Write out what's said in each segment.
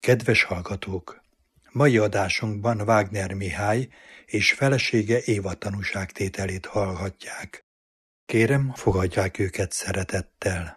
Kedves hallgatók! Mai adásunkban Wagner Mihály és felesége Éva tanúságtételét hallhatják. Kérem, fogadják őket szeretettel.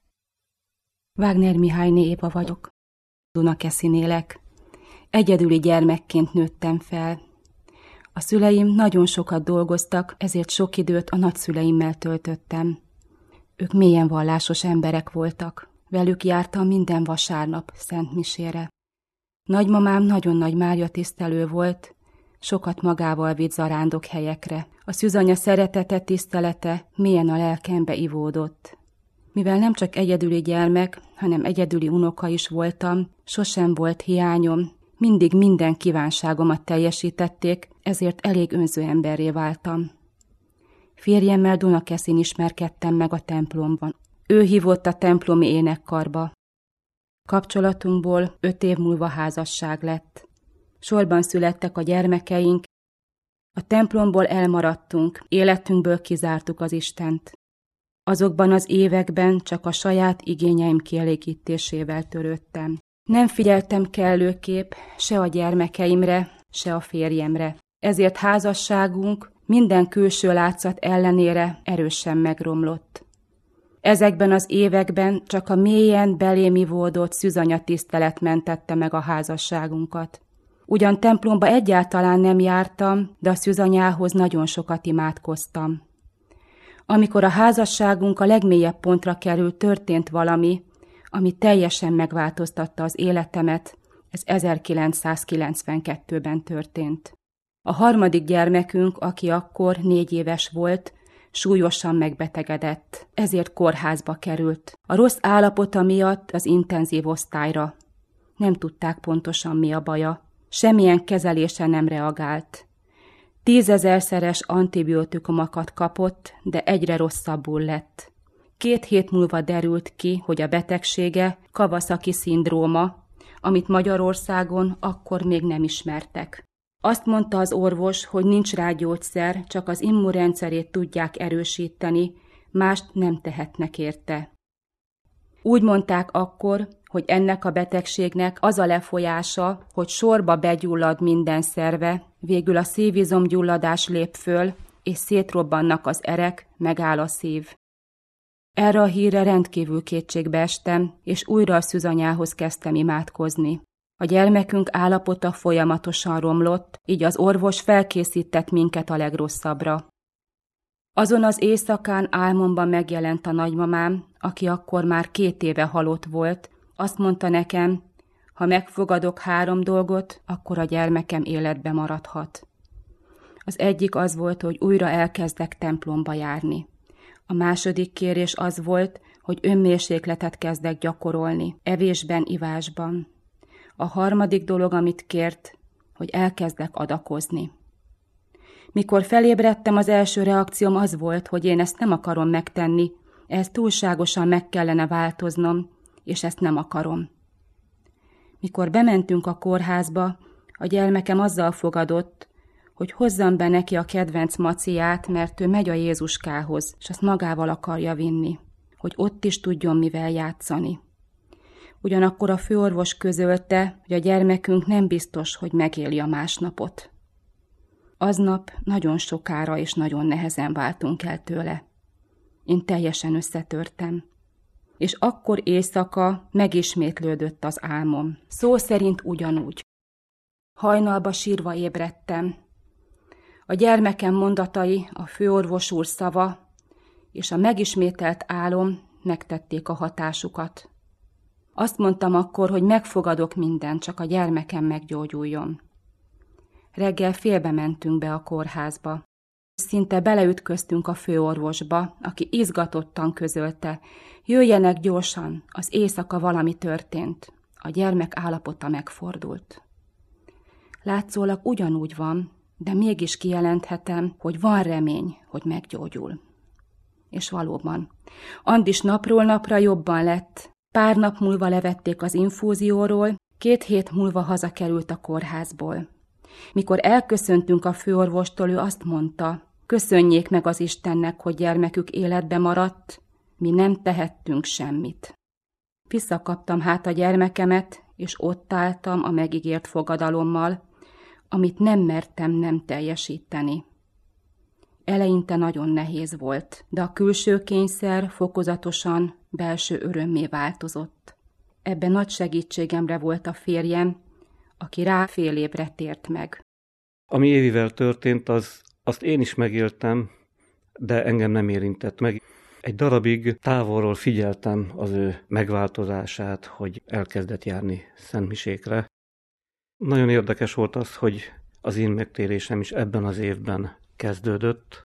Wagner Mihályné Éva vagyok. Dunakeszin élek. Egyedüli gyermekként nőttem fel. A szüleim nagyon sokat dolgoztak, ezért sok időt a nagyszüleimmel töltöttem. Ők mélyen vallásos emberek voltak. Velük jártam minden vasárnap szentmisére. Nagymamám nagyon nagy Mária tisztelő volt, sokat magával vitt zarándok helyekre. A szűzanya szeretete, tisztelete mélyen a lelkembe ivódott. Mivel nem csak egyedüli gyermek, hanem egyedüli unoka is voltam, sosem volt hiányom, mindig minden kívánságomat teljesítették, ezért elég önző emberré váltam. Férjemmel Dunakeszin ismerkedtem meg a templomban. Ő hívott a templomi énekkarba. Kapcsolatunkból 5 év múlva házasság lett. Sorban születtek a gyermekeink, a templomból elmaradtunk, életünkből kizártuk az Istent. Azokban az években csak a saját igényeim kielégítésével törődtem. Nem figyeltem kellőképp se a gyermekeimre, se a férjemre. Ezért házasságunk minden külső látszat ellenére erősen megromlott. Ezekben az években csak a mélyen belém ivódott szűzanya tisztelet mentette meg a házasságunkat. Ugyan templomba egyáltalán nem jártam, de a szűzanyához nagyon sokat imádkoztam. Amikor a házasságunk a legmélyebb pontra került, történt valami, ami teljesen megváltoztatta az életemet, ez 1992-ben történt. A harmadik gyermekünk, aki akkor 4 éves volt, súlyosan megbetegedett, ezért kórházba került. A rossz állapota miatt az intenzív osztályra. Nem tudták pontosan, mi a baja. Semmilyen kezelése nem reagált. 10 000-szeres antibiotikumokat kapott, de egyre rosszabbul lett. 2 hét múlva derült ki, hogy a betegsége Kawasaki-szindróma, amit Magyarországon akkor még nem ismertek. Azt mondta az orvos, hogy nincs rá gyógyszer, csak az immunrendszerét tudják erősíteni, mást nem tehetnek érte. Úgy mondták akkor, hogy ennek a betegségnek az a lefolyása, hogy sorba begyullad minden szerve, végül a szívizomgyulladás lép föl, és szétrobbannak az erek, megáll a szív. Erre a hírre rendkívül kétségbe estem, és újra a szűzanyához kezdtem imádkozni. A gyermekünk állapota folyamatosan romlott, így az orvos felkészített minket a legrosszabbra. Azon az éjszakán álmomban megjelent a nagymamám, aki akkor már 2 éve halott volt. Azt mondta nekem, ha megfogadok 3 dolgot, akkor a gyermekem életbe maradhat. Az egyik az volt, hogy újra elkezdek templomba járni. A második kérés az volt, hogy önmérsékletet kezdek gyakorolni, evésben, ivásban. A harmadik dolog, amit kért, hogy elkezdek adakozni. Mikor felébredtem, az első reakcióm az volt, hogy én ezt nem akarom megtenni, ehhez túlságosan meg kellene változnom, és ezt nem akarom. Mikor bementünk a kórházba, a gyermekem azzal fogadott, hogy hozzam be neki a kedvenc maciát, mert ő megy a Jézuskához, és azt magával akarja vinni, hogy ott is tudjon mivel játszani. Ugyanakkor a főorvos közölte, hogy a gyermekünk nem biztos, hogy megéli a másnapot. Aznap nagyon sokára és nagyon nehezen váltunk el tőle. Én teljesen összetörtem. És akkor éjszaka megismétlődött az álmom. Szó szerint ugyanúgy. Hajnalba sírva ébredtem. A gyermekem mondatai, a főorvos úr szava és a megismételt álom megtették a hatásukat. Azt mondtam akkor, hogy megfogadok mindent, csak a gyermekem meggyógyuljon. Reggel félbe mentünk be a kórházba. Szinte beleütköztünk a főorvosba, aki izgatottan közölte. Jöjjenek gyorsan, az éjszaka valami történt. A gyermek állapota megfordult. Látszólag ugyanúgy van, de mégis kijelenthetem, hogy van remény, hogy meggyógyul. És valóban, Andis napról napra jobban lett. Pár nap múlva levették az infúzióról, 2 hét múlva hazakerült a kórházból. Mikor elköszöntünk a főorvostól, ő azt mondta, köszönjék meg az Istennek, hogy gyermekük életbe maradt, mi nem tehettünk semmit. Visszakaptam hát a gyermekemet, és ott álltam a megígért fogadalommal, amit nem mertem nem teljesíteni. Eleinte nagyon nehéz volt, de a külső kényszer fokozatosan belső örömmé változott. Ebben nagy segítségemre volt a férjem, aki rá fél évre tért meg. Ami Évivel történt, azt én is megéltem, de engem nem érintett meg. Egy darabig távolról figyeltem az ő megváltozását, hogy elkezdett járni szentmisékre. Nagyon érdekes volt az, hogy az én megtérésem is ebben az évben kezdődött.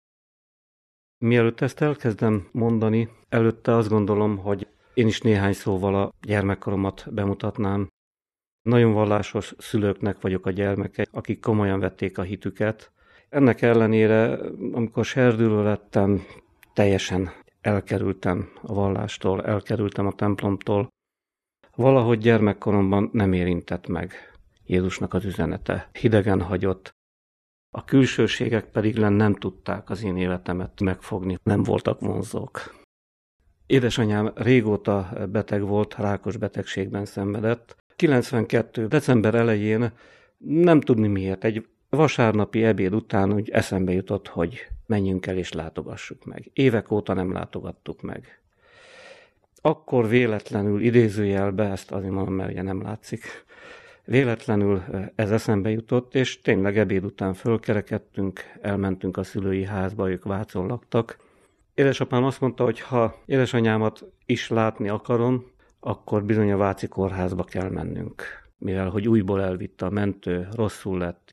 Mielőtt ezt elkezdem mondani, előtte azt gondolom, hogy én is néhány szóval a gyermekkoromat bemutatnám. Nagyon vallásos szülőknek vagyok a gyermeke, akik komolyan vették a hitüket. Ennek ellenére, amikor serdülő lettem, teljesen elkerültem a vallástól, elkerültem a templomtól. Valahogy gyermekkoromban nem érintett meg Jézusnak az üzenete. Hidegen hagyott. A külsőségek pedig nem tudták az én életemet megfogni, nem voltak vonzók. Édesanyám régóta beteg volt, rákos betegségben szenvedett. 92. december elején, nem tudni miért, egy vasárnapi ebéd után úgy eszembe jutott, hogy menjünk el és látogassuk meg. Évek óta nem látogattuk meg. Akkor véletlenül, idézőjelbe, ezt azért mondom, mert ugye nem látszik, véletlenül ez eszembe jutott, és tényleg ebéd után fölkerekedtünk, elmentünk a szülői házba, ők Vácon laktak. Édesapám azt mondta, hogy ha édesanyámat is látni akarom, akkor bizony a váci kórházba kell mennünk, mivel hogy újból elvitte a mentő, rosszul lett.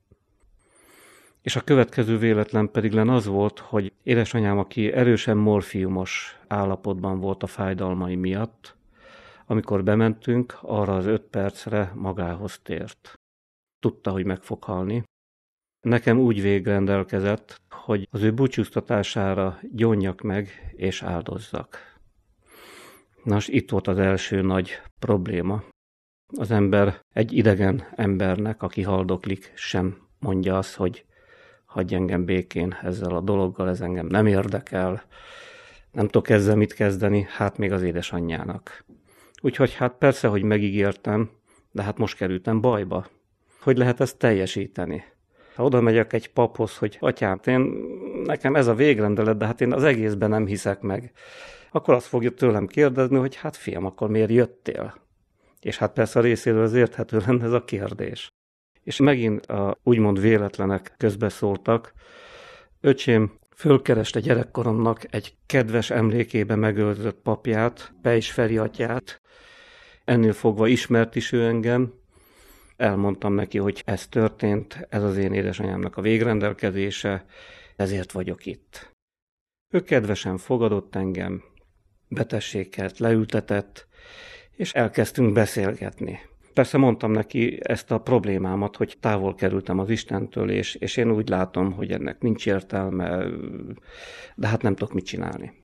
És a következő véletlen pedig az volt, hogy édesanyám, aki erősen morfiumos állapotban volt a fájdalmai miatt, amikor bementünk, arra az 5 percre magához tért. Tudta, hogy meg fog halni. Nekem úgy végrendelkezett, hogy az ő búcsúztatására gyónjak meg és áldozzak. Nos, itt volt az első nagy probléma. Az ember egy idegen embernek, aki haldoklik, sem mondja azt, hogy hagyj engem békén ezzel a dologgal, ez engem nem érdekel, nem tudok ezzel mit kezdeni, hát még az édesanyjának. Úgyhogy hát persze, hogy megígértem, de hát most kerültem bajba. Hogy lehet ezt teljesíteni? Ha oda megyek egy paphoz, hogy atyám, nekem ez a végrendelet, de hát én az egészben nem hiszek meg, akkor azt fogja tőlem kérdezni, hogy hát fiam, akkor miért jöttél? És hát persze a részéről az érthető lenne ez a kérdés. És megint a úgymond véletlenek közbeszóltak. Öcsém fölkereste gyerekkoromnak egy kedves emlékébe megőrzött papját, Pejs Feri atyát. Ennél fogva ismert is ő engem. Elmondtam neki, hogy ez történt, ez az én édesanyámnak a végrendelkezése, ezért vagyok itt. Ő kedvesen fogadott engem, betességet leültetett, és elkezdtünk beszélgetni. Persze mondtam neki ezt a problémámat, hogy távol kerültem az Istentől, és én úgy látom, hogy ennek nincs értelme, de hát nem tudok mit csinálni.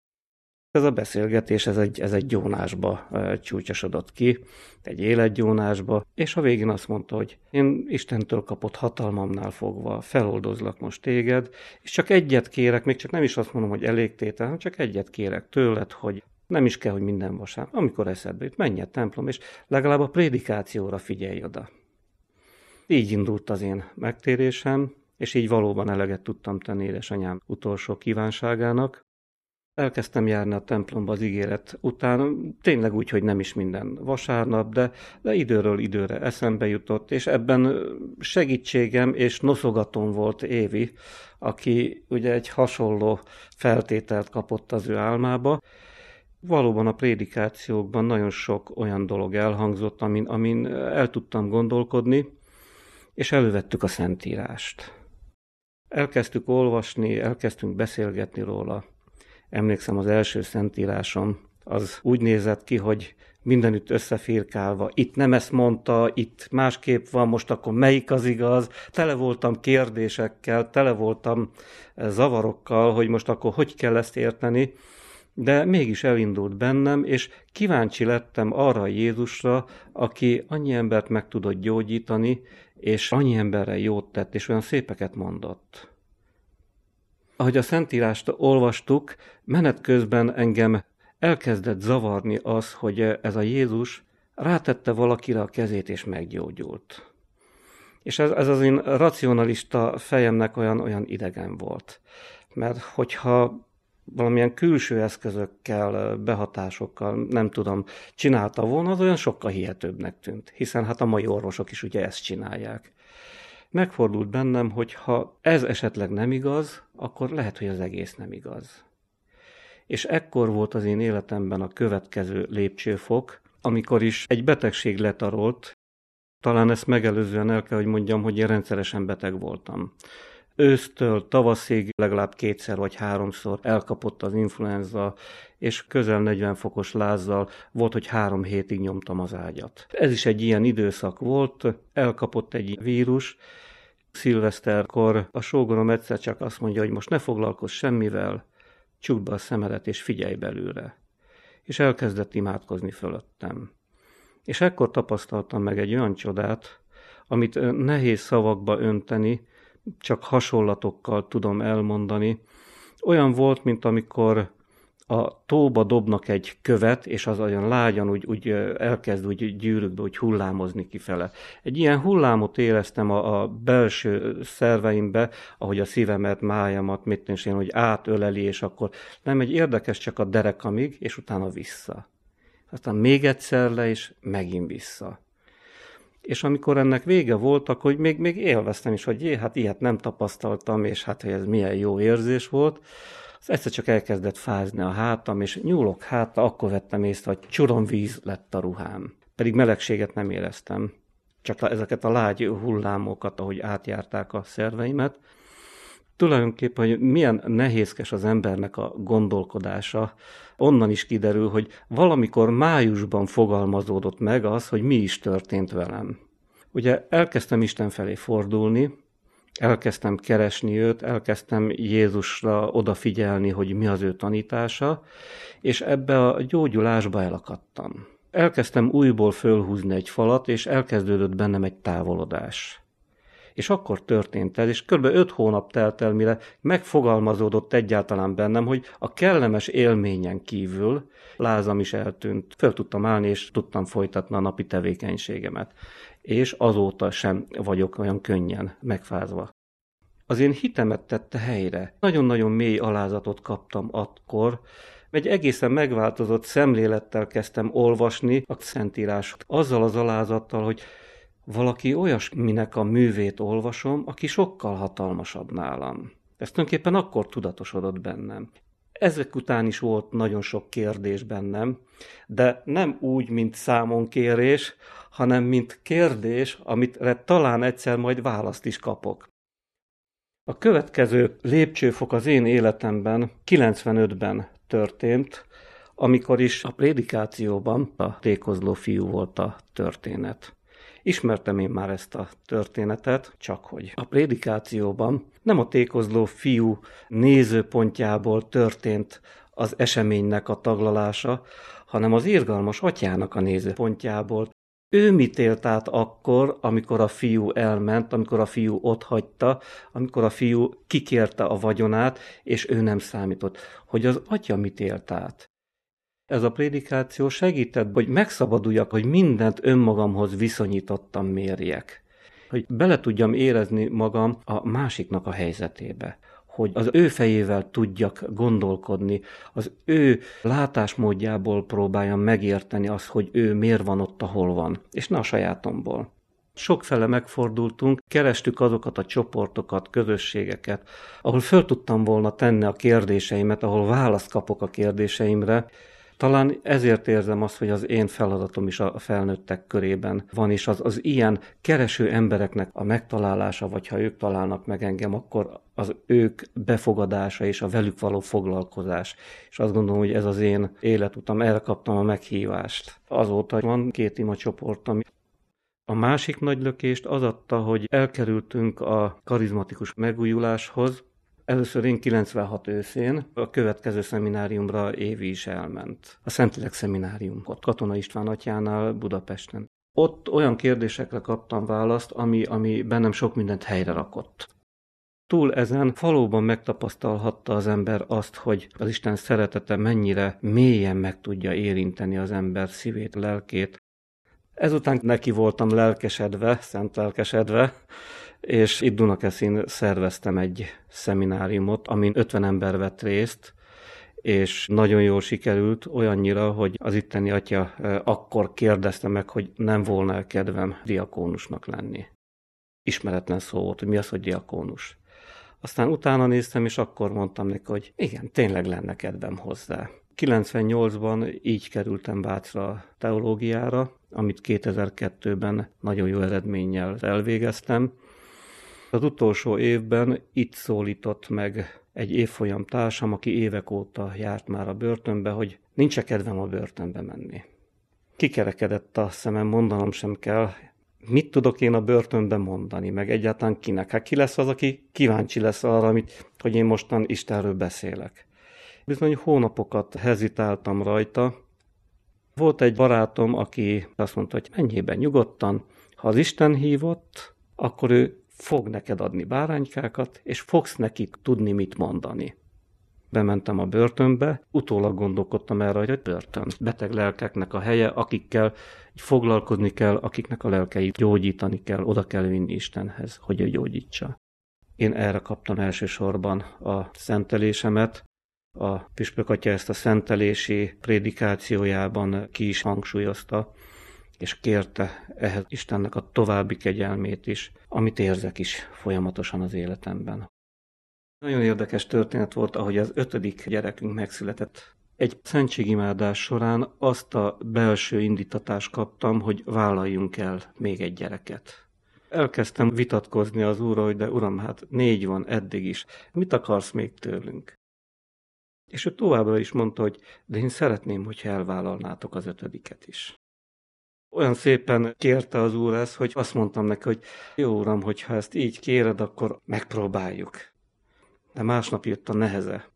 Ez a beszélgetés, ez egy gyónásba csúcsosodott ki, egy életgyónásba, és a végén azt mondta, hogy én Istentől kapott hatalmamnál fogva feloldozlak most téged, és csak egyet kérek, még csak nem is azt mondom, hogy elégtétel, hanem csak egyet kérek tőled, hogy nem is kell, hogy minden vasárnap, amikor eszedbe jut, menj a templom, és legalább a prédikációra figyelj oda. Így indult az én megtérésem, és így valóban eleget tudtam tenni édesanyám utolsó kívánságának. Elkezdtem járni a templomba az ígéret után, tényleg úgy, hogy nem is minden vasárnap, de időről időre eszembe jutott, és ebben segítségem és noszogatóm volt Évi, aki ugye egy hasonló feltételt kapott az ő álmába. Valóban a prédikációkban nagyon sok olyan dolog elhangzott, amin el tudtam gondolkodni, és elővettük a Szentírást. Elkezdtük olvasni, elkezdtünk beszélgetni róla. Emlékszem, az első Szentírásom az úgy nézett ki, hogy mindenütt összefirkálva. Itt nem ezt mondta, itt másképp van, most akkor melyik az igaz? Tele voltam kérdésekkel, tele voltam zavarokkal, hogy most akkor hogy kell ezt érteni. De mégis elindult bennem, és kíváncsi lettem arra a Jézusra, aki annyi embert meg tudott gyógyítani, és annyi emberre jót tett, és olyan szépeket mondott. Ahogy a Szentírást olvastuk, menet közben engem elkezdett zavarni az, hogy ez a Jézus rátette valakire a kezét, és meggyógyult. És ez az én racionalista fejemnek olyan idegen volt. Mert hogyha valamilyen külső eszközökkel, behatásokkal, nem tudom, csinálta volna, az olyan sokkal hihetőbbnek tűnt. Hiszen hát a mai orvosok is ugye ezt csinálják. Megfordult bennem, hogy ha ez esetleg nem igaz, akkor lehet, hogy az egész nem igaz. És ekkor volt az én életemben a következő lépcsőfok, amikor is egy betegség letarolt. Talán ezt megelőzően el kell, hogy mondjam, hogy én rendszeresen beteg voltam. Ősztől tavaszig legalább 2 vagy 3-szor elkapott az influenza, és közel 40 fokos lázzal volt, hogy 3 hétig nyomtam az ágyat. Ez is egy ilyen időszak volt, elkapott egy vírus. Szilveszterkor a sógorom egyszer csak azt mondja, hogy most ne foglalkozz semmivel, csukd be a szemedet és figyelj belőle. És elkezdett imádkozni fölöttem. És ekkor tapasztaltam meg egy olyan csodát, amit nehéz szavakba önteni, csak hasonlatokkal tudom elmondani. Olyan volt, mint amikor a tóba dobnak egy követ, és az olyan lágyan úgy elkezd úgy gyűrűkbe, úgy hullámozni kifele. Egy ilyen hullámot éreztem a belső szerveimbe, ahogy a szívemet, májamat, én, hogy átöleli, és akkor nem egy érdekes, csak a derekamig, és utána vissza. Aztán még egyszer le, és megint vissza. És amikor ennek vége volt, akkor még élveztem is, hogy hát ilyet nem tapasztaltam, és hát, hogy ez milyen jó érzés volt. Az egyszer csak elkezdett fázni a hátam, és nyúlok hátra, akkor vettem észre, hogy csuromvíz lett a ruhám. Pedig melegséget nem éreztem, csak ezeket a lágy hullámokat, ahogy átjárták a szerveimet. Tulajdonképpen, hogy milyen nehézkes az embernek a gondolkodása, onnan is kiderül, hogy valamikor májusban fogalmazódott meg az, hogy mi is történt velem. Ugye elkezdtem Isten felé fordulni, elkezdtem keresni őt, elkezdtem Jézusra odafigyelni, hogy mi az ő tanítása, és ebbe a gyógyulásba elakadtam. Elkezdtem újból fölhúzni egy falat, és elkezdődött bennem egy távolodás. És akkor történt ez, és kb. 5 hónap telt el, mire megfogalmazódott egyáltalán bennem, hogy a kellemes élményen kívül lázam is eltűnt. Föl tudtam állni, és tudtam folytatni a napi tevékenységemet. És azóta sem vagyok olyan könnyen megfázva. Az én hitemet tette helyre. Nagyon-nagyon mély alázatot kaptam akkor. Egy egészen megváltozott szemlélettel kezdtem olvasni a Szentírásot. Azzal az alázattal, hogy valaki olyasminek a művét olvasom, aki sokkal hatalmasabb nálam. Ez tulajdonképpen akkor tudatosodott bennem. Ezek után is volt nagyon sok kérdés bennem, de nem úgy, mint számonkérés, hanem mint kérdés, amire talán egyszer majd választ is kapok. A következő lépcsőfok az én életemben 95-ben történt, amikor is a prédikációban a tékozló fiú volt a történet. Ismertem én már ezt a történetet, csakhogy a prédikációban nem a tékozló fiú nézőpontjából történt az eseménynek a taglalása, hanem az irgalmas atyának a nézőpontjából. Ő mit élt át akkor, amikor a fiú elment, amikor a fiú otthagyta, amikor a fiú kikérte a vagyonát, és ő nem számított, hogy az atya mit élt át. Ez a prédikáció segített, hogy megszabaduljak, hogy mindent önmagamhoz viszonyítottam mérjek. Hogy bele tudjam érezni magam a másiknak a helyzetébe. Hogy az ő fejével tudjak gondolkodni, az ő látásmódjából próbáljam megérteni azt, hogy ő miért van ott, ahol van, és ne a sajátomból. Sokfele megfordultunk, kerestük azokat a csoportokat, közösségeket, ahol föl tudtam volna tenni a kérdéseimet, ahol választ kapok a kérdéseimre. Talán ezért érzem azt, hogy az én feladatom is a felnőttek körében van, és az ilyen kereső embereknek a megtalálása, vagy ha ők találnak meg engem, akkor az ők befogadása és a velük való foglalkozás. És azt gondolom, hogy ez az én életutam, erre kaptam a meghívást. Azóta van 2 imacsoportom. A másik nagy lökést az adta, hogy elkerültünk a karizmatikus megújuláshoz. Először én 96 őszén, a következő szemináriumra Évi is elment. A Szentlélek szeminárium, ott Katona István atyánál Budapesten. Ott olyan kérdésekre kaptam választ, ami bennem sok mindent helyre rakott. Túl ezen valóban megtapasztalhatta az ember azt, hogy az Isten szeretete mennyire mélyen meg tudja érinteni az ember szívét, lelkét. Ezután neki voltam lelkesedve, szent lelkesedve, és itt Dunakeszin szerveztem egy szemináriumot, amin 50 ember vett részt, és nagyon jól sikerült, olyannyira, hogy az itteni atya akkor kérdezte meg, hogy nem volna kedvem diakónusnak lenni. Ismeretlen szó volt, hogy mi az, hogy diakónus. Aztán utána néztem, és akkor mondtam neki, hogy igen, tényleg lenne kedvem hozzá. 98-ban így kerültem Vácra teológiára, amit 2002-ben nagyon jó eredménnyel elvégeztem. Az utolsó évben itt szólított meg egy évfolyam társam, aki évek óta járt már a börtönbe, hogy nincs kedvem a börtönbe menni. Kikerekedett a szemem, mondanom sem kell, mit tudok én a börtönbe mondani, meg egyáltalán kinek? Hát ki lesz az, aki kíváncsi lesz arra, hogy én mostan Istenről beszélek. Bizony hónapokat hezitáltam rajta. Volt egy barátom, aki azt mondta, hogy menjél be nyugodtan, ha az Isten hívott, akkor ő fog neked adni báránykákat, és fogsz neki tudni, mit mondani. Bementem a börtönbe, utólag gondolkodtam erre, hogy börtön. Beteg lelkeknek a helye, akikkel foglalkozni kell, akiknek a lelkeit gyógyítani kell, oda kell vinni Istenhez, hogy ő gyógyítsa. Én erre kaptam elsősorban a szentelésemet. A püspök atya ezt a szentelési prédikációjában ki is hangsúlyozta, és kérte ehhez Istennek a további kegyelmét is, amit érzek is folyamatosan az életemben. Nagyon érdekes történet volt, ahogy az 5. gyerekünk megszületett. Egy szentségimádás során azt a belső indítatást kaptam, hogy vállaljunk el még egy gyereket. Elkezdtem vitatkozni az Úrral, hogy de Uram, hát 4 van eddig is, mit akarsz még tőlünk? És ő továbbra is mondta, hogy de én szeretném, hogyha elvállalnátok az 5. is. Olyan szépen kérte az Úr ezt, hogy azt mondtam neki, hogy jó Uram, hogyha ezt így kéred, akkor megpróbáljuk. De másnap jött a neheze.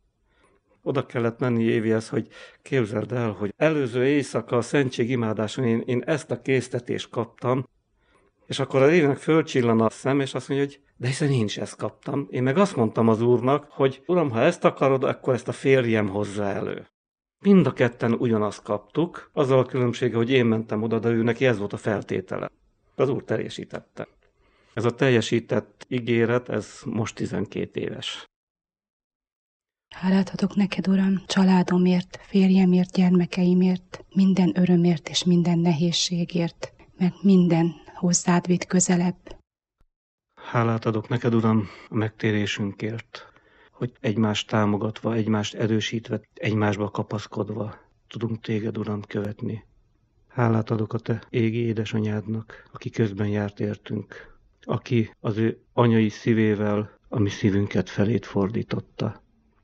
Oda kellett menni Évihez, hogy képzeld el, hogy előző éjszaka a szentségimádáson én ezt a késztetést kaptam, és akkor az Évinek fölcsillan a szem, és azt mondja, hogy de hiszen én is ezt kaptam. Én meg azt mondtam az Úrnak, hogy Uram, ha ezt akarod, akkor ezt a férjem hozza elő. Mind a ketten ugyanazt kaptuk, azzal a különbsége, hogy én mentem oda, de ő neki ez volt a feltétele. Az Úr teljesítette. Ez a teljesített ígéret, ez most 12 éves. Hálát adok neked, Uram, családomért, férjemért, gyermekeimért, minden örömért és minden nehézségért, mert minden hozzád vitt közelebb. Hálát adok neked, Uram, a megtérésünkért, hogy egymást támogatva, egymást erősítve, egymásba kapaszkodva tudunk téged, Uram, követni. Hálát adok a te égi édesanyádnak, aki közben járt értünk, aki az ő anyai szívével a mi szívünket felét fordította.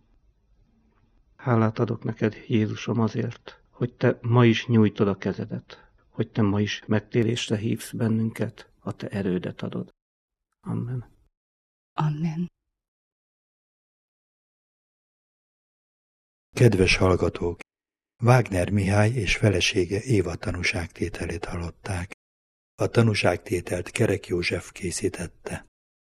Hálát adok neked, Jézusom, azért, hogy te ma is nyújtod a kezedet, hogy te ma is megtérésre hívsz bennünket, a te erődet adod. Amen. Amen. Kedves hallgatók! Wagner Mihály és felesége Éva tanúságtételét hallották. A tanúságtételt Kerek József készítette.